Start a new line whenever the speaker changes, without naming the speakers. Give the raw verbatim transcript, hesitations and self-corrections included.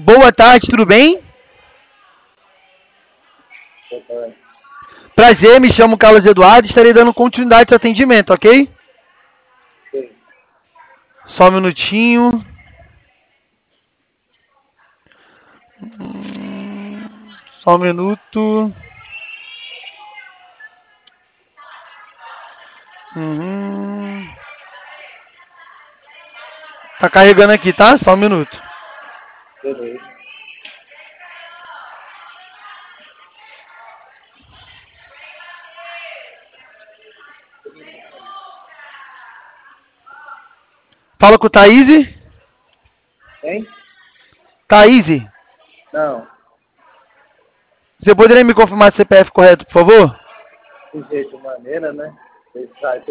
Boa tarde, tudo bem?
Boa tarde.
Prazer, me chamo Carlos Eduardo e estarei dando continuidade ao seu atendimento, ok?
Sim.
Só um minutinho. Só um minuto. Uhum. Tá carregando aqui, tá? Só um minuto.
Beleza.
Fala com o Thaís.
Hein?
Thaís,
Não.
você poderia me confirmar o C P F correto, por favor?
De jeito maneira, né? Você sai